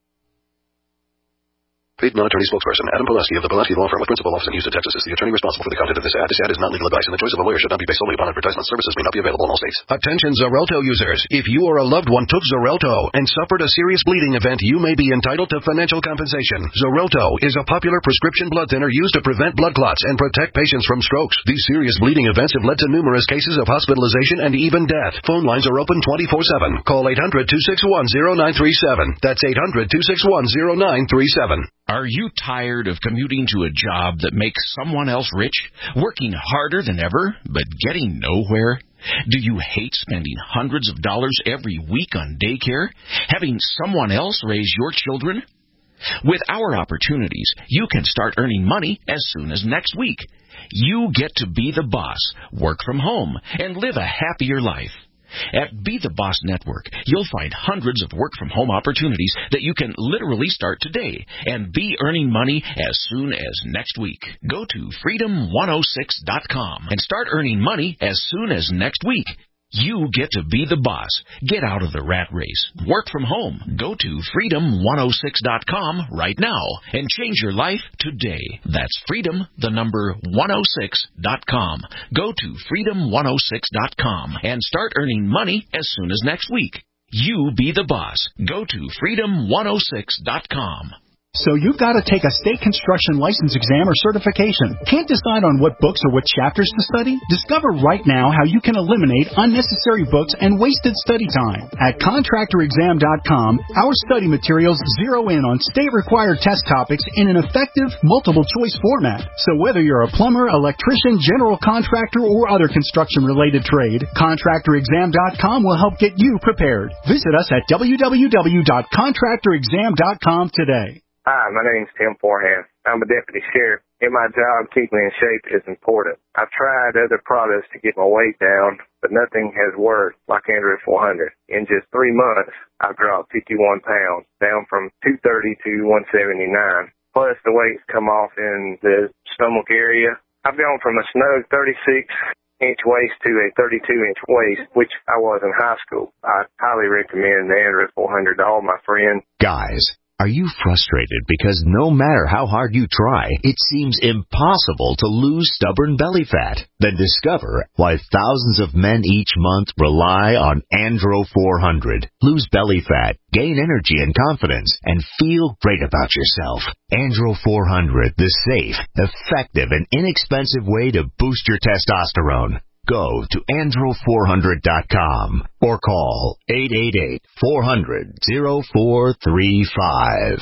Paid non-attorney spokesperson Adam Pulaski of the Pulaski Law Firm with principal office in Houston, Texas is the attorney responsible for the content of this ad. This ad is not legal advice, and the choice of a lawyer should not be based solely upon advertisement. Services may not be available in all states. Attention Xarelto users. If you or a loved one took Xarelto and suffered a serious bleeding event, you may be entitled to financial compensation. Xarelto is a popular prescription blood thinner used to prevent blood clots and protect patients from strokes. These serious bleeding events have led to numerous cases of hospitalization and even death. Phone lines are open twenty-four seven. Call eight hundred, two six one, zero nine three seven. That's eight hundred, two six one, zero nine three seven. Are you tired of commuting to a job that makes someone else rich, working harder than ever, but getting nowhere? Do you hate spending hundreds of dollars every week on daycare, having someone else raise your children? With our opportunities, you can start earning money as soon as next week. You get to be the boss, work from home, and live a happier life. At Be the Boss Network, you'll find hundreds of work-from-home opportunities that you can literally start today and be earning money as soon as next week. Go to freedom one oh six dot com and start earning money as soon as next week. You get to be the boss. Get out of the rat race. Work from home. Go to freedom one oh six dot com right now and change your life today. That's freedom, the number one oh six dot com. Go to freedom one oh six dot com and start earning money as soon as next week. You be the boss. Go to freedom one oh six dot com. So you've got to take a state construction license exam or certification. Can't decide on what books or what chapters to study? Discover right now how you can eliminate unnecessary books and wasted study time. At contractor exam dot com, our study materials zero in on state-required test topics in an effective, multiple-choice format. So whether you're a plumber, electrician, general contractor, or other construction-related trade, contractor exam dot com will help get you prepared. Visit us at w w w dot contractor exam dot com today. Hi, my name's Tim Forehand. I'm a deputy sheriff. In my job, keeping in shape is important. I've tried other products to get my weight down, but nothing has worked like Android four hundred. In just three months, I've dropped fifty-one pounds, down from two thirty to one seventy-nine. Plus, the weight's come off in the stomach area. I've gone from a snug thirty-six inch waist to a thirty-two inch waist, which I was in high school. I highly recommend the Android four hundred to all my friends. Guys, are you frustrated because no matter how hard you try, it seems impossible to lose stubborn belly fat? Then discover why thousands of men each month rely on Andro four hundred. Lose belly fat, gain energy and confidence, and feel great about yourself. Andro four hundred, the safe, effective, and inexpensive way to boost your testosterone. Go to andro four hundred dot com or call eight eight eight, four hundred, oh four three five.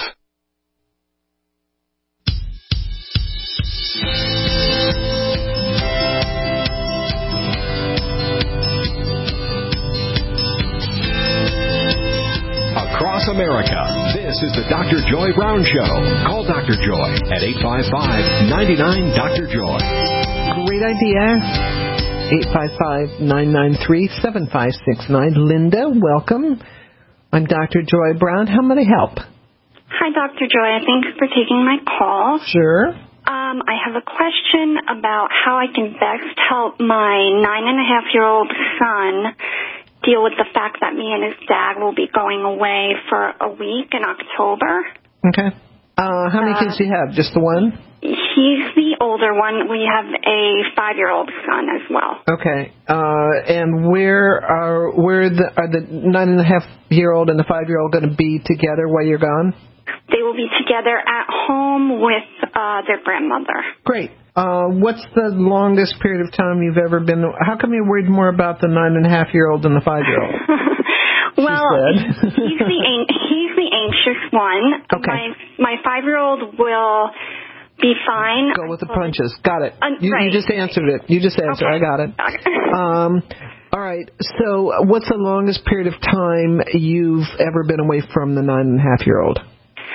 Across America, this is the Doctor Joy Brown Show. Call Doctor Joy at eight five five, nine nine, Doctor Joy. Great idea. eight five five, nine nine three, seven five six nine. Linda, welcome. I'm Doctor Joy Brown. How may I help? Hi, Doctor Joy. Thanks for taking my call. Sure. Um, I have a question about how I can best help my nine-and-a-half-year-old son deal with the fact that me and his dad will be going away for a week in October. Okay. Uh, how many uh, kids do you have? Just the one? He's the older one. We have a five-year-old son as well. Okay. Uh, and where are where the, are the nine and a half year old and the five year old going to be together while you're gone? They will be together at home with uh, their grandmother. Great. Uh, what's the longest period of time you've ever been? How come you're worried more about the nine and a half year old than the five year old? Well, he's the he's the anxious one. Okay. My my five year old will be fine. Go with the punches. Got it. Uh, you, right. you just answered it. You just answered. Okay. I got it. um, all right. So, what's the longest period of time you've ever been away from the nine and a half year old?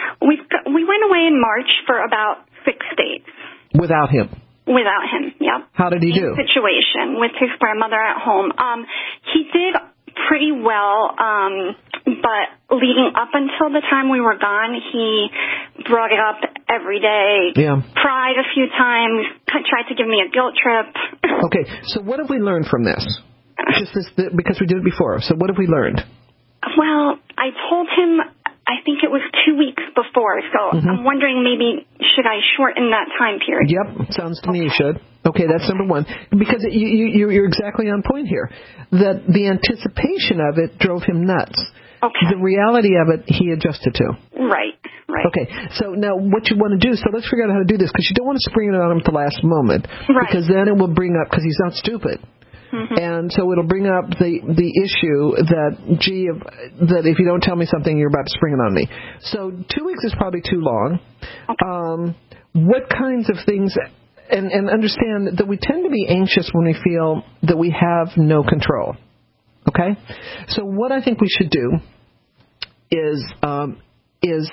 away in March for about six days. Without him? Without him, yep. How did he do? Same situation with his grandmother at home. Um, he did pretty well, um, but leading up until the time we were gone, he brought it up every day, yeah. cried a few times, tried to give me a guilt trip. Okay, so what have we learned from this? Just this, because we did it before. So what have we learned? Well, I told him, I think it was two weeks before, so mm-hmm. I'm wondering maybe should I shorten that time period? Yep, sounds to okay. me you should. Okay, that's number one. Because it, you, you, you're exactly on point here. That the anticipation of it drove him nuts. Okay. The reality of it, he adjusted to. Right, right. Okay, so now what you want to do, so let's figure out how to do this, because you don't want to spring it on him at the last moment. Right. Because then it will bring up, because he's not stupid. Mm-hmm. And so it'll bring up the the issue that, gee, if, that if you don't tell me something, you're about to spring it on me. So two weeks is probably too long. Okay. Um, what kinds of things, and, and understand that we tend to be anxious when we feel that we have no control. Okay? So what I think we should do is um, is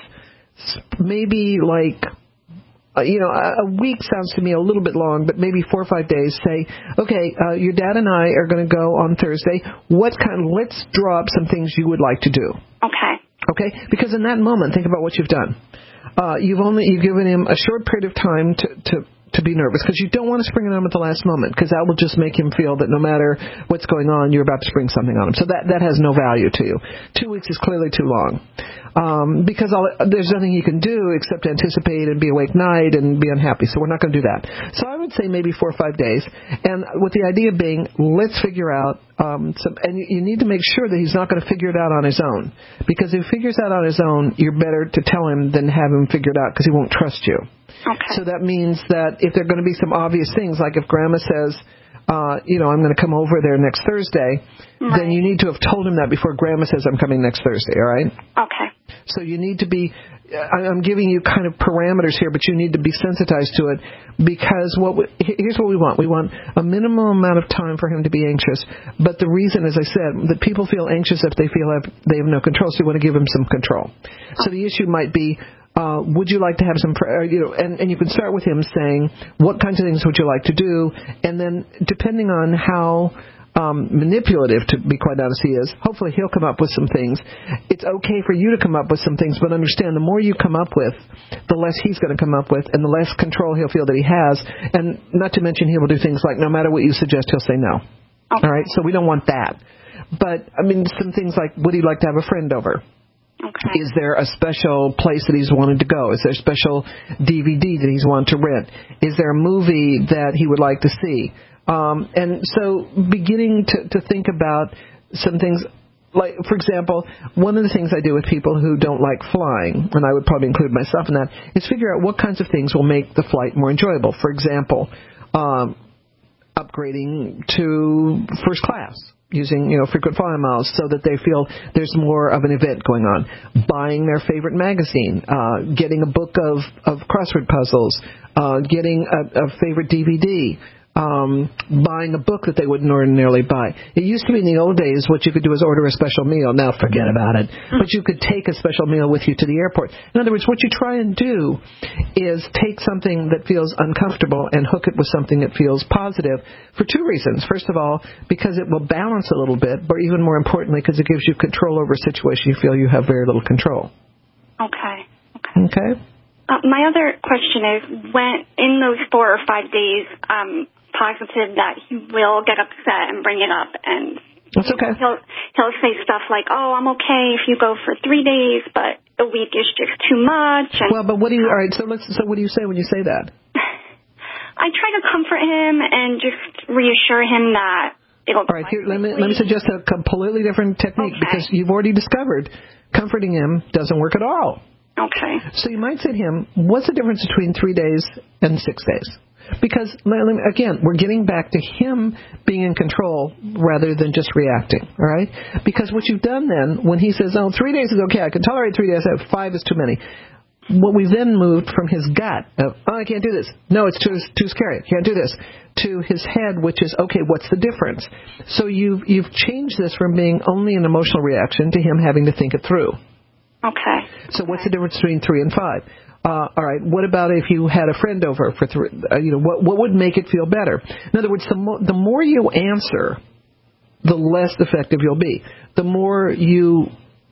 maybe like, Uh, you know, a, a week sounds to me a little bit long, but maybe four or five days. Say, okay, uh, your dad and I are going to go on Thursday. What kind? Let's draw up some things you would like to do. Okay. Okay, because in that moment, think about what you've done. Uh, you've only you've given him a short period of time to to. to be nervous, because you don't want to spring it on him at the last moment, because that will just make him feel that no matter what's going on, you're about to spring something on him. So that, that has no value to you. Two weeks is clearly too long, um, because all, there's nothing you can do except anticipate and be awake night and be unhappy. So we're not going to do that. So I would say maybe four or five days, and with the idea being, let's figure out um, some, and you need to make sure that he's not going to figure it out on his own, because if he figures it out on his own, you're better to tell him than have him figure it out, because he won't trust you. Okay. So that means that if there are going to be some obvious things, like if Grandma says, uh, you know, I'm going to come over there next Thursday, right. then you need to have told him that before Grandma says I'm coming next Thursday, all right? Okay. So you need to be, I'm giving you kind of parameters here, but you need to be sensitized to it, because what we, here's what we want. We want a minimum amount of time for him to be anxious, but the reason, as I said, that people feel anxious if they feel have, they have no control, so you want to give them some control. So the issue might be, Uh, would you like to have some, you know, and, and you can start with him saying, what kinds of things would you like to do? And then depending on how um, manipulative, to be quite honest, he is, hopefully he'll come up with some things. It's okay for you to come up with some things, but understand the more you come up with, the less he's going to come up with, and the less control he'll feel that he has. And not to mention, he will do things like, no matter what you suggest, he'll say no. Okay. All right? So we don't want that. But, I mean, some things like, would he like to have a friend over? Okay. Is there a special place that he's wanted to go? Is there a special D V D that he's wanted to rent? Is there a movie that he would like to see? Um, and so beginning to, to think about some things, like, for example, one of the things I do with people who don't like flying, and I would probably include myself in that, is figure out what kinds of things will make the flight more enjoyable. For example, um, upgrading to first class, using, you know, frequent flyer miles so that they feel there's more of an event going on, buying their favorite magazine, uh, getting a book of, of crossword puzzles, uh, getting a, a favorite D V D, um, buying a book that they wouldn't ordinarily buy. It used to be in the old days what you could do is order a special meal. Now forget about it. But you could take a special meal with you to the airport. In other words, what you try and do is take something that feels uncomfortable and hook it with something that feels positive for two reasons. First of all, because it will balance a little bit, but even more importantly, because it gives you control over a situation you feel you have very little control. Okay. Okay. Okay. Uh, my other question is, when in those four or five days, um, positive that he will get upset and bring it up, and that's okay. He'll he'll say stuff like, "Oh, I'm okay if you go for three days, but a week is just too much." And well, but what do you? All right, so let's. So what do you say when you say that? I try to comfort him and just reassure him that it'll. All right, here, let me let me suggest a completely different technique, okay. because you've already discovered comforting him doesn't work at all. Okay. So you might say to him, "What's the difference between three days and six days?" Because, again, we're getting back to him being in control rather than just reacting, all right? Because what you've done then, when he says, oh, three days is okay, I can tolerate three days, five is too many, what we've then moved from his gut of, oh, I can't do this, no, it's too too scary, can't do this, to his head, which is, okay, what's the difference? So you've, you've changed this from being only an emotional reaction to him having to think it through. Okay. So what's the difference between three and five? Uh, all right. What about if you had a friend over for three? Uh, you know, what what would make it feel better? In other words, the mo- the more you answer, the less effective you'll be. The more you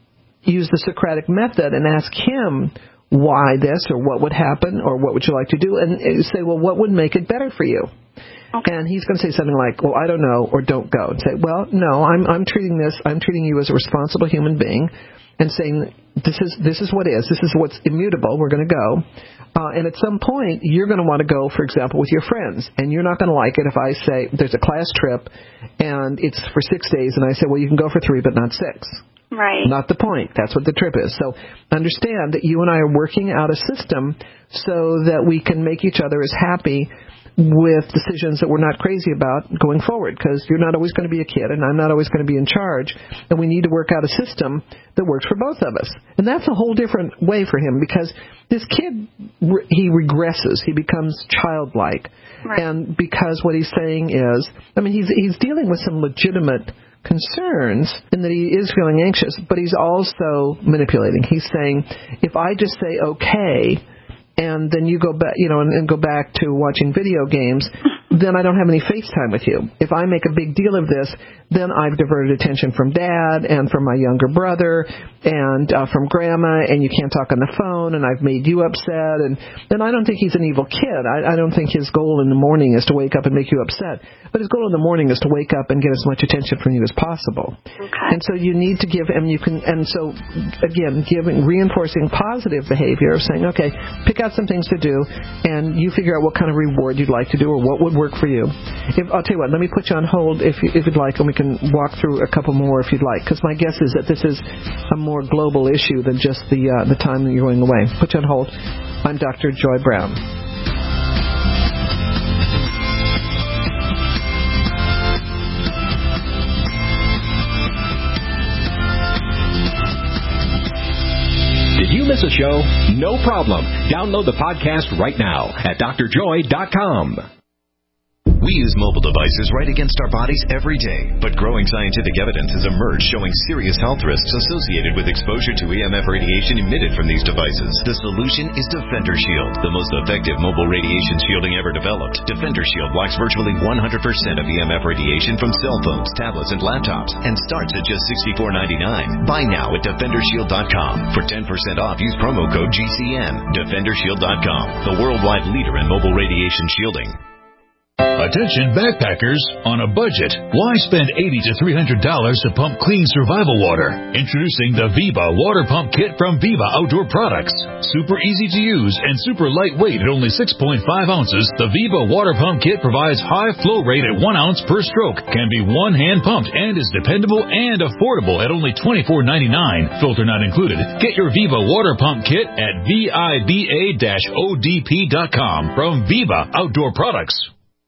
use the Socratic method and ask him why this or what would happen or what would you like to do, and say, well, what would make it better for you? Okay. And he's going to say something like, well, I don't know, or don't go. And say, well, no, I'm I'm treating this, I'm treating you as a responsible human being, and saying this is this is what is, this is what's immutable. We're going to go, uh, and at some point you're going to want to go, for example, with your friends, and you're not going to like it if I say there's a class trip, and it's for six days, and I say, well, you can go for three, but not six. Right. Not the point. That's what the trip is. So understand that you and I are working out a system so that we can make each other as happy with decisions that we're not crazy about going forward, because you're not always going to be a kid and I'm not always going to be in charge, and we need to work out a system that works for both of us. And that's a whole different way for him, because this kid, he regresses, he becomes childlike. Right. And because what he's saying is, I mean, he's he's dealing with some legitimate concerns in that he is feeling anxious, but he's also manipulating. He's saying, if I just say okay, and then you go back, you know, and, and go back to watching video games, then I don't have any FaceTime with you. If I make a big deal of this, then I've diverted attention from Dad and from my younger brother and uh, from Grandma, and you can't talk on the phone, and I've made you upset. And then I don't think he's an evil kid. I, I don't think his goal in the morning is to wake up and make you upset. But his goal in the morning is to wake up and get as much attention from you as possible. Okay. And so you need to give him, you can, and so, again, giving, reinforcing positive behavior of saying, okay, pick out some things to do, and you figure out what kind of reward you'd like to do or what would work for you. If, I'll tell you what, let me put you on hold if, you, if you'd like, and we can walk through a couple more if you'd like, because my guess is that this is a more global issue than just the uh, the time that you're going away. Put you on hold. I'm Doctor Joy Brown. Did you miss a show? No problem. Download the podcast right now at D R joy dot com. We use mobile devices right against our bodies every day, but growing scientific evidence has emerged showing serious health risks associated with exposure to E M F radiation emitted from these devices. The solution is Defender Shield, the most effective mobile radiation shielding ever developed. Defender Shield blocks virtually one hundred percent of E M F radiation from cell phones, tablets, and laptops, and starts at just sixty-four ninety-nine. Buy now at defender shield dot com. For ten percent off, use promo code G C N. defender shield dot com, the worldwide leader in mobile radiation shielding. Attention backpackers on a budget. Why spend eighty to three hundred dollars to pump clean survival water? Introducing the Viva Water Pump Kit from Viva Outdoor Products. Super easy to use and super lightweight at only six point five ounces, the Viva Water Pump Kit provides high flow rate at one ounce per stroke, can be one hand pumped, and is dependable and affordable at only twenty-four ninety-nine. Filter not included. Get your Viva Water Pump Kit at viva dash O D P dot com from Viva Outdoor Products.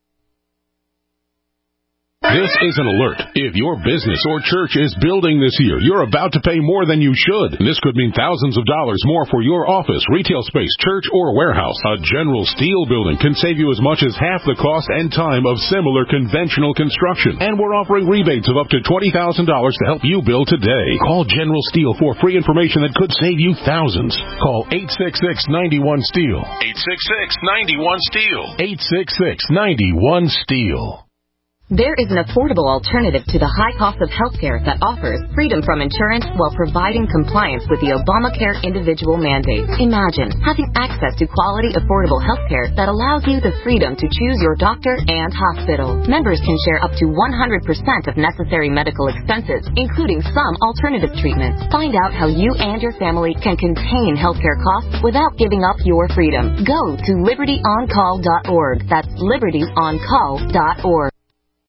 This is an alert. If your business or church is building this year, you're about to pay more than you should. This could mean thousands of dollars more for your office, retail space, church, or warehouse. A General Steel building can save you as much as half the cost and time of similar conventional construction. And we're offering rebates of up to twenty thousand dollars to help you build today. Call General Steel for free information that could save you thousands. Call eight six six, nine one, STEEL. eight six six, nine one, STEEL. eight six six, nine one, STEEL. There is an affordable alternative to the high cost of healthcare that offers freedom from insurance while providing compliance with the Obamacare individual mandate. Imagine having access to quality, affordable healthcare that allows you the freedom to choose your doctor and hospital. Members can share up to one hundred percent of necessary medical expenses, including some alternative treatments. Find out how you and your family can contain healthcare costs without giving up your freedom. Go to liberty on call dot org. That's liberty on call dot org.